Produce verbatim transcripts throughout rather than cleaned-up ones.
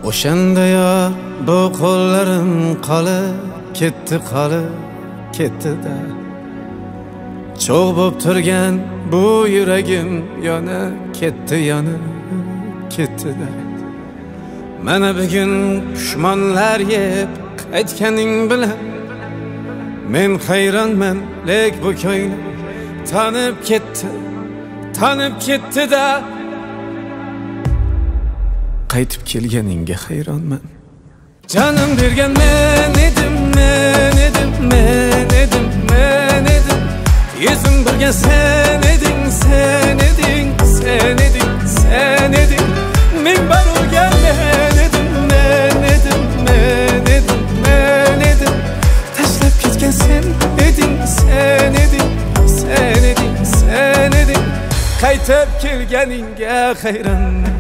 O'shanda yo bu qo'llarim qolib ketdi, qolib ketdi-da. Cho'g' bo'p turgan bu yuragim yonib ketdi, yonib ketdi-da. Mana bugun pushmonlar yeb qaytganing bilan men hayronman, lek bu ko'nglim tanib ketdi, tanib ketdi-da. Qaytib kelganingga hayronman. Canım bergan men edim, men edim, men edim, men edim. Yuzim birga sen eding, sen eding, sen eding, sen eding. Ming bar urgan men edim, men edim, men edim, men edim. Tashlab ketgan sen eding, sen eding, sen eding, sen eding. Qaytib kelganingga hayronman.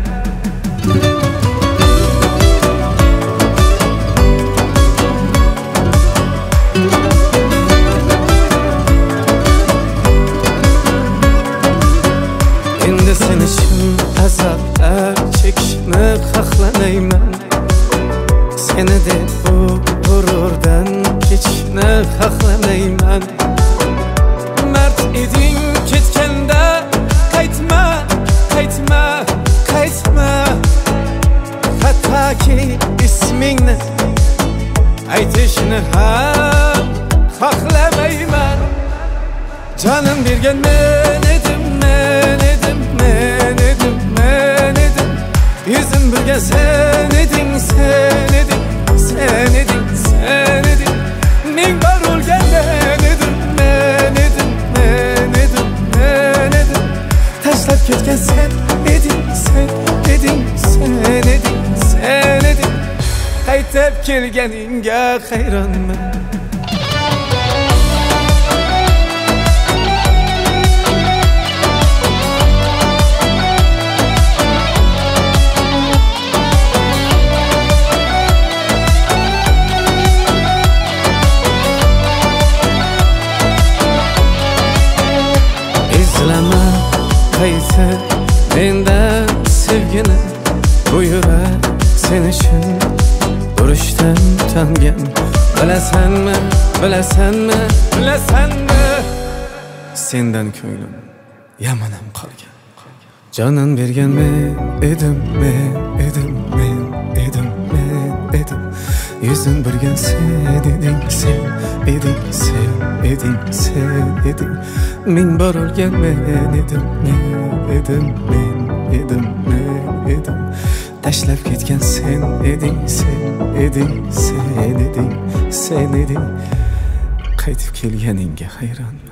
Endi sen uchun azoblar chekishni xohlamayman. Seni deb bu g'ururdan kechishni xohlamayman. Mard eding ketganda qaytma, qaytma, qaytma. Hattoki ismingni aytishni ham xohlamayman. Canım bergan men edim, men edim, men edim, men edim. Yuzim birga sen eding, sen eding, sen eding, sen eding. Ming bar o'lgan men edim, men edim, men edim, men edim. Tashlab ketgan sen eding, sen eding, sen eding, sen eding. Qaytib kelganingga hayronman. İzleme qaytib mendan sevgini. Bu yurak sen uchun urushdan tangan. Bilasanmi, bilasanmi, bilasanmi? Sendan ko'nglim yamanam qolgan. Jonim bergan men edim, men edim, men edim, men edim. Yuzim birga sen eding, sen eding, sen eding, sen eding. Ming bor o'lgan men edim, men edim, men edim, men edim. Tashlab ketgan sen eding, sen eding, sen eding, sen eding. Qaytib kelganingga hayronman.